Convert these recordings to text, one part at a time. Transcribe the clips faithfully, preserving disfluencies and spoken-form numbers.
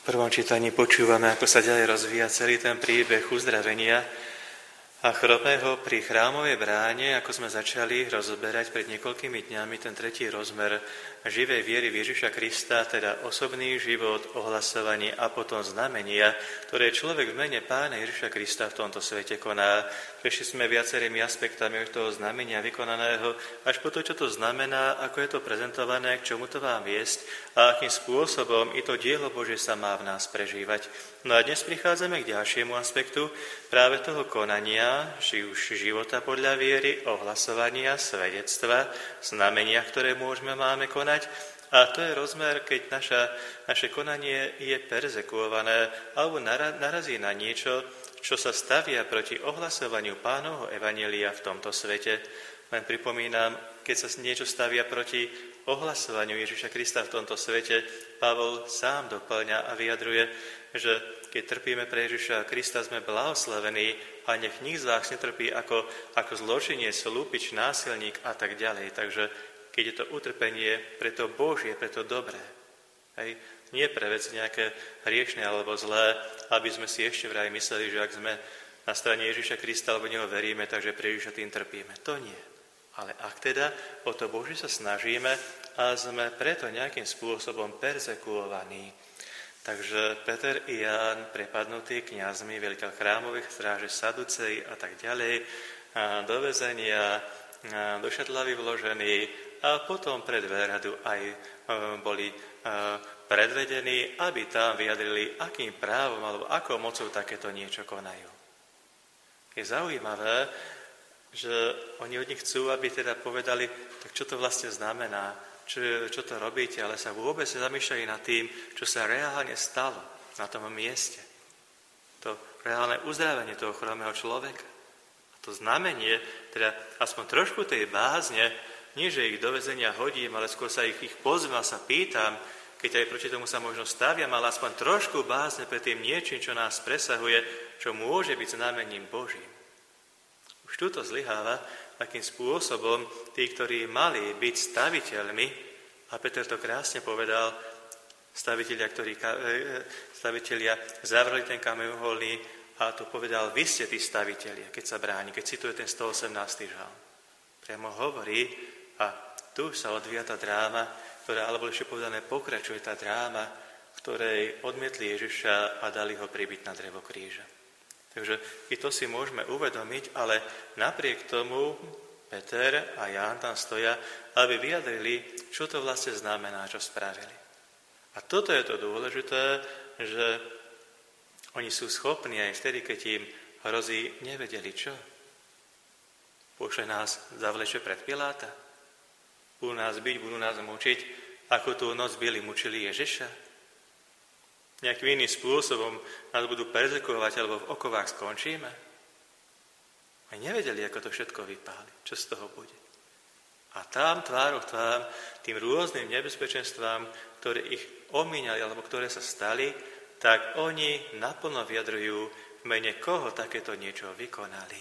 prvom čítaní počúvame, ako sa ďalej rozvíja celý ten príbeh uzdravenia a chorobného pri chrámovej bráne, ako sme začali rozoberať pred niekoľkými dňami ten tretí rozmer živej viery v Ježiša Krista, teda osobný život, ohlasovanie a potom znamenia, ktoré človek v mene Pána Ježiša Krista v tomto svete koná. Prešli sme viacerými aspektami od toho znamenia vykonaného až po to, čo to znamená, ako je to prezentované, k čomu to má viesť a akým spôsobom i to dielo Božie sa má v nás prežívať. No a dnes prichádzame k ďalšiemu aspektu práve toho konania, či už života podľa viery, ohlasovania, svedectva, znamenia, ktoré môžeme, máme konať. A to je rozmer, keď naša, naše konanie je perzekuované alebo narazí na niečo, čo sa stavia proti ohlasovaniu Pánovho evanjelia v tomto svete. Len pripomínam, keď sa niečo stavia proti ohlasovaniu Ježiša Krista v tomto svete, Pavol sám doplňa a vyjadruje, že keď trpíme pre Ježiša Krista, sme blahoslavení a nech nik z vás netrpí ako, ako zločinec, lúpič, násilník a tak ďalej. Takže keď je to utrpenie pre to Božie, pre to dobré, hej, nie pre veci nejaké hriešne alebo zlé, aby sme si ešte vraj mysleli, že ak sme na strane Ježiša Krista alebo neho veríme, takže pre Ježiša tým trpíme. To nie. Ale ak teda o to Božie sa snažíme a sme preto nejakým spôsobom perzekuovaní. Takže Peter i Ján, prepadnutí kňazmi, veľiteľ chrámových stráže, saduceji a tak ďalej, a do väzenia, a do šatlavy vložení a potom pred veľradu aj boli predvedení, aby tam vyjadrili, akým právom alebo akou mocou takéto niečo konajú. Je zaujímavé, že oni od nich chcú, aby teda povedali, tak čo to vlastne znamená, čo, čo to robíte, ale sa vôbec nezamýšľajú nad tým, čo sa reálne stalo na tom mieste. To reálne uzdravenie toho chorého človeka. A to znamenie, teda aspoň trošku tej bázne, nie že ich do väzenia hodím, ale skôr sa ich, ich pozvem a sa pýtam, keď aj proti tomu sa možno staviam, ale aspoň trošku bázne pred tým niečím, čo nás presahuje, čo môže byť znamením Božím. Už tu to zlyháva, akým spôsobom tí, ktorí mali byť staviteľmi, a Peter to krásne povedal, stavitelia, ktorí stavitelia zavreli ten kameň uholný, a to povedal, vy ste tí stavitelia, keď sa bráni, keď cituje ten stoosemnásty žalm. Priamo hovorí, a tu sa odvíja tá dráma, ktorá, alebo ešte povedané, pokračuje tá dráma, v ktorej odmietli Ježiša a dali ho pribiť na drevo kríža. Takže i to si môžeme uvedomiť, ale napriek tomu Peter a Ján tam stoja, aby vyjadrili, čo to vlastne znamená, čo spravili. A toto je to dôležité, že oni sú schopní aj vtedy, keď im hrozí, nevedeli čo. Pošle nás, zavleče pred Piláta. Budú nás byť, budú nás mučiť, ako tú noc byli, mučili Ježiša. Nejakým iným spôsobom nás budú perzekovať, alebo v okovách skončíme. Aj nevedeli, ako to všetko vypáli, čo z toho bude. A tam tvárou tvám, tým rôznym nebezpečenstvám, ktoré ich omíňali, alebo ktoré sa stali, tak oni naplno vyjadrujú, v mene koho takéto niečo vykonali.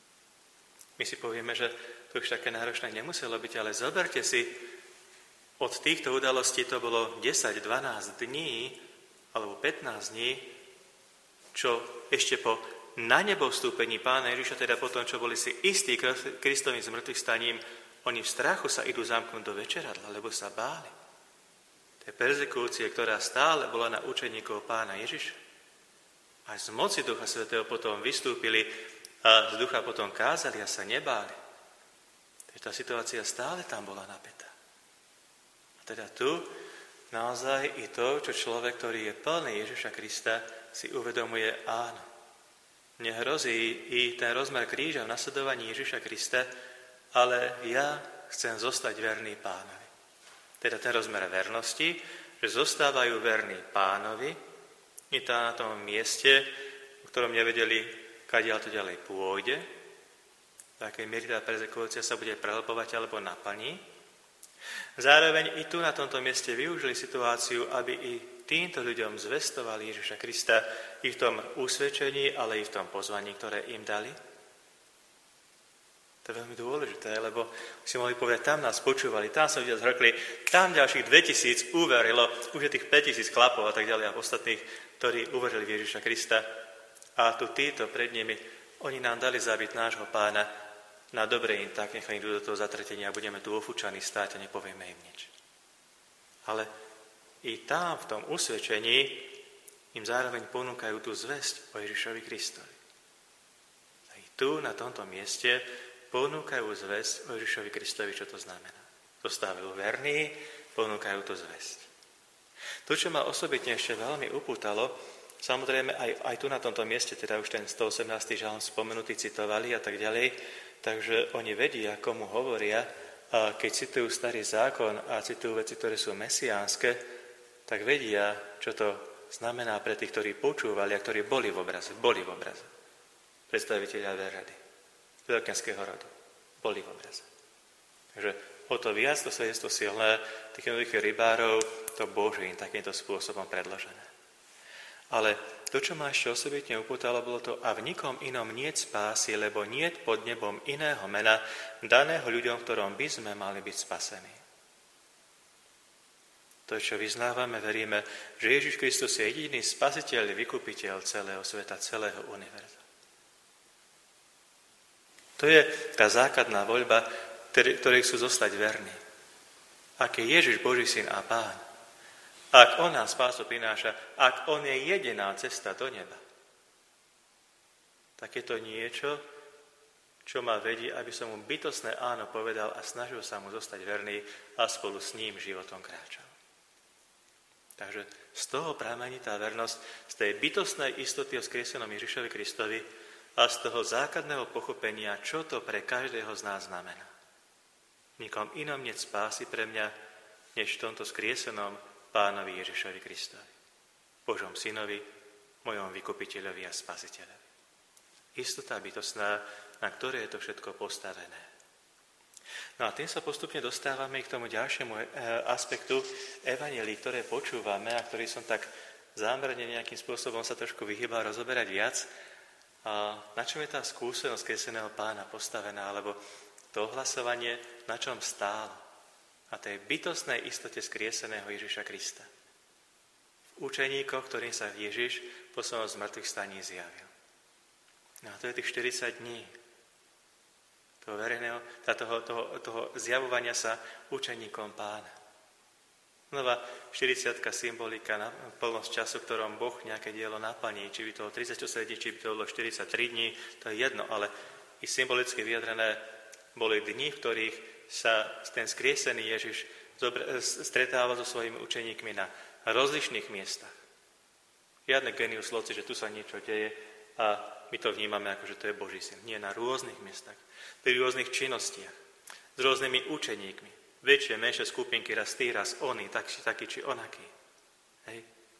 My si povieme, že to už také náročné nemuselo byť, ale zoberte si, od týchto udalostí to bolo desať dvanásť dní, alebo pätnásť dní, čo ešte po na nebo vstúpení Pána Ježiša, teda po tom, čo boli si istí Kristovým zmrtvých staním, oni v strachu sa idú zamknúť do večeradla, lebo sa báli. To je perzekúcie, ktorá stále bola na učeníkov Pána Ježiša. Aj z moci Ducha Svätého potom vystúpili a z Ducha potom kázali a sa nebáli. Takže tá situácia stále tam bola napätá. A teda tu naozaj i to, čo človek, ktorý je plný Ježiša Krista, si uvedomuje, áno. Mne hrozí i ten rozmer kríža v nasledovaní Ježiša Krista, ale ja chcem zostať verný Pánovi. Teda ten rozmer vernosti, že zostávajú verní Pánovi, i tá na tom mieste, v ktorom nevedeli, kadiaľ to ďalej pôjde, v akej miery tá perzekúcia sa bude prehlbovať alebo naplní. Zároveň i tu na tomto mieste využili situáciu, aby i týmto ľuďom zvestovali Ježiša Krista i v tom usvedčení, ale i v tom pozvaní, ktoré im dali. To je veľmi dôležité, lebo si mohli povedať, tam nás počúvali, tam sa ľudia zhrkli, tam ďalších dvetisíc uverilo, už je tých päťtisíc chlapov a tak ďalej a ostatných, ktorí uverili v Ježiša Krista. A tu títo pred nimi, oni nám dali zabiť nášho pána, na dobre im tak, nechaj idú do toho zatretenia a budeme tu ofúčaní stáť a nepovieme im nič. Ale i tam v tom usvedčení im zároveň ponúkajú tú zvesť o Ježišovi Kristovi. A i tu, na tomto mieste, ponúkajú zvesť o Ježišovi Kristovi, čo to znamená. Zostávajú verní, ponúkajú tú zvesť. To, čo ma osobitne ešte veľmi upútalo, samozrejme aj, aj tu na tomto mieste, teda už ten stoosemnásty žalm spomenutý citovali a tak ďalej, takže oni vedia, komu hovoria, a keď citujú starý zákon a citujú veci, ktoré sú mesiánske, tak vedia, čo to znamená pre tých, ktorí počúvali a ktorí boli v obraze, boli v obraze. Predstaviteľia Verrady, veľkenského rodu, boli v obraze. Takže o to viac to svedectvo silné tých jednoduchých rybárov, to Bože im takýmto spôsobom predložené. Ale to, čo ma ešte osobitne upútalo, bolo to, a v nikom inom niet spásy, lebo niet pod nebom iného mena, daného ľuďom, v ktorom by sme mali byť spasení. To, čo vyznávame, veríme, že Ježiš Kristus je jediný spasiteľ, vykupiteľ celého sveta, celého univerza. To je tá základná voľba, ktorej chcú zostať verní. Ak je Ježiš Boží syn a Pán, ak on nám spásu prináša, ak on je jediná cesta do neba, tak je to niečo, čo ma vedí, aby som mu bytostné áno povedal a snažil sa mu zostať verný a spolu s ním životom kráčal. Takže z toho pramení tá vernosť, z tej bytostnej istoty o skriesenom Ježišovi Kristovi a z toho základného pochopenia, čo to pre každého z nás znamená. Nikom inom nie spásy pre mňa, než v tomto skriesenom Pánovi Ježišovi Kristovi, Božom synovi, mojom vykupiteľovi a spasiteľovi. Istota bytostná, na ktorej je to všetko postavené. No a tým sa postupne dostávame k tomu ďalšiemu aspektu evanjelií, ktoré počúvame a ktorý som tak zámerne nejakým spôsobom sa trošku vyhýbal rozoberať viac. A na čom je tá skúsenosť kreseného Pána postavená, alebo to ohlasovanie, na čom stálo. A tej bytostnej istote skrieseného Ježiša Krista. V učeníkoch, ktorým sa Ježiš po svojom zmrtvých staní zjavil. No a to je tých štyridsať dní. Toho verejného, toho, toho, toho zjavovania sa učeníkom Pána. Znova štyridsiatka symbolika na plnosť času, ktorom Boh nejaké dielo naplní, či by to bolo tridsaťosem dní, či by to bolo štyridsaťtri dní, to je jedno, ale i symbolicky vyjadrené boli dni, v ktorých sa ten skriesený Ježiš stretával so svojimi učeníkmi na rozličných miestach. Žiadne genius loci, že tu sa niečo deje a my to vnímame ako, že to je Boží syn. Nie, na rôznych miestach, pri rôznych činnostiach, s rôznymi učeníkmi. Väčšie, menšie skupinky, raz tí, raz oni, tak, taký či onaký. Hej.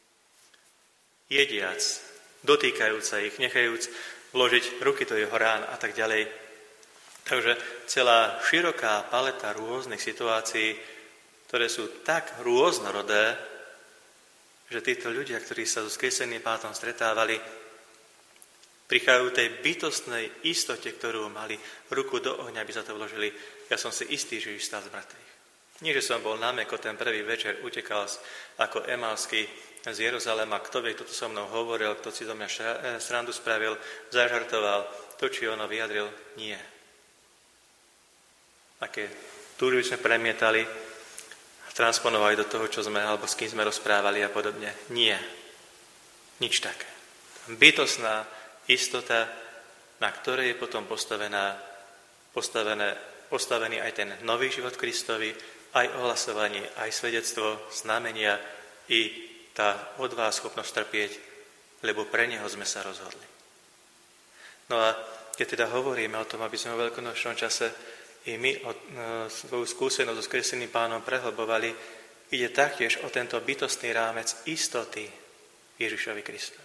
Jediac, dotýkajúc sa ich, nechajúc vložiť ruky do jeho rán a tak ďalej. Takže celá široká paleta rôznych situácií, ktoré sú tak rôznorodé, že títo ľudia, ktorí sa so skrieseným Pánom stretávali, prichádzajú tej bytostnej istote, ktorú mali ruku do ohňa, aby sa to vložili. Ja som si istý, že Ježiš stál z mŕtvych. Nie, že som bol námeko ten prvý večer, utekal ako Emavský z Jeruzalema, kto vie, kto to so mnou hovoril, kto si do mňa srandu spravil, zažartoval, to, či ono vyjadril, nie. Aké túžby sme premietali a transponovali do toho, čo sme, alebo s kým sme rozprávali a podobne. Nie. Nič také. Bytostná istota, na ktorej je potom postavená, postavené, postavený aj ten nový život Kristovi, aj ohlasovanie, aj svedectvo, znamenia i tá odvaha schopnosť trpieť, lebo pre neho sme sa rozhodli. No a keď teda hovoríme o tom, aby sme v veľkonočnom čase i my o, no, svoju skúsenosť so skrieseným Pánom prehlbovali, ide taktiež o tento bytostný rámec istoty Ježišovi Kristovi.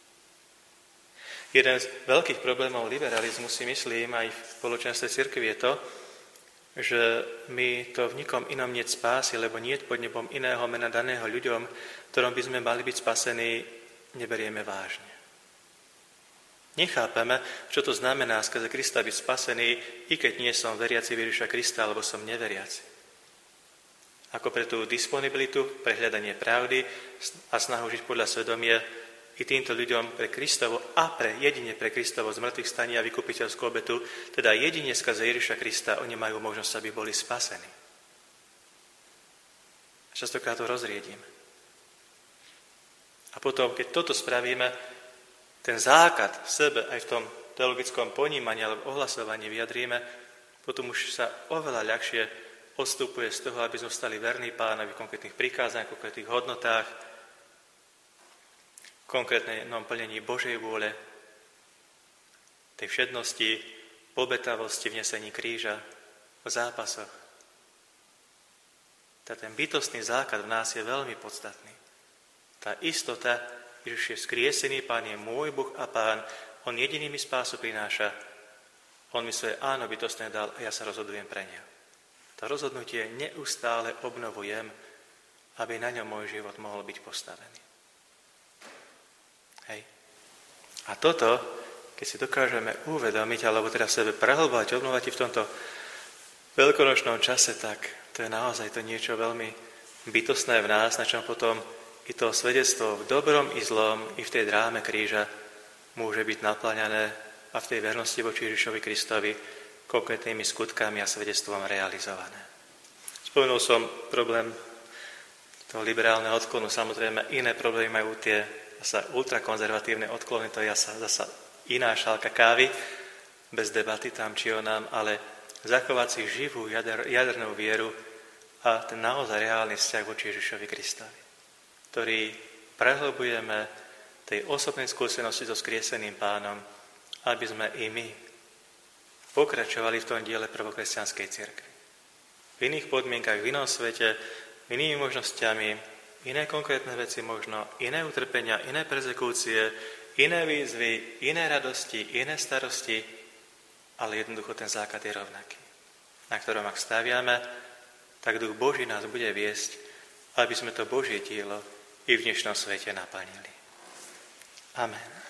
Jeden z veľkých problémov liberalizmu, si myslím, aj v spoločenstve cirkvi je to, že my to v nikom inom niet spásy, lebo niet pod nebom iného mena daného ľuďom, ktorom by sme mali byť spasení, neberieme vážne. Nechápeme, čo to znamená skrze Krista byť spasený, i keď nie som veriaci Ježiša Krista, alebo som neveriaci. Ako pre tú disponibilitu, pre hľadanie pravdy a snahu žiť podľa svedomia, i týmto ľuďom pre Kristovo a pre jedine pre Kristovo z mŕtvych staní a vykupiteľskú obetu, teda jedine skrze Ježiša Krista, oni majú možnosť, aby boli spasení. A častokrát to rozriedíme. A potom, keď toto spravíme, ten základ v sebe aj v tom teologickom ponímaní alebo ohlasovaní vyjadríme, potom už sa oveľa ľahšie odstupuje z toho, aby sme stali verní Pánovi v konkrétnych prikázaniach, v konkrétnych hodnotách, v konkrétnom plnení Božej vôle, tej všednosti, obetavosti v nesení kríža, v zápasoch. Tá ten bytostný základ v nás je veľmi podstatný. Tá istota, Ježiš je skriesený, Pán je môj Boh a Pán, On jediný mi spásu prináša. On mi svoje áno bytostné dal a ja sa rozhodujem pre neho. To rozhodnutie neustále obnovujem, aby na ňom môj život mohol byť postavený. Hej. A toto, keď si dokážeme uvedomiť, alebo teda sebe prehlbovať, obnovať v tomto veľkonočnom čase, tak to je naozaj to niečo veľmi bytostné v nás, na čom potom i to svedectvo v dobrom i zlom, i v tej dráme kríža môže byť naplňané a v tej vernosti voči Ježišovi Kristovi konkrétnymi skutkami a svedectvom realizované. Spomenul som problém toho liberálneho odklonu. Samozrejme, iné problémy majú tie zasa ultrakonzervatívne odklony, to je zasa iná šálka kávy, bez debaty tam či onám, ale zachovať si živú jader, jadernú vieru a ten naozaj reálny vzťah voči Ježišovi Kristovi, ktorý prehlbujeme tej osobnej skúsenosti so skrieseným Pánom, aby sme i my pokračovali v tom diele prvokresťanskej cirkvi. V iných podmienkach, v inom svete, inými možnosťami, iné konkrétne veci možno, iné utrpenia, iné perzekúcie, iné výzvy, iné radosti, iné starosti, ale jednoducho ten základ je rovnaký, na ktorom ak staviame, tak Duch Boží nás bude viesť, aby sme to Božie dielo i v dnešnom svete naplnili. Amen.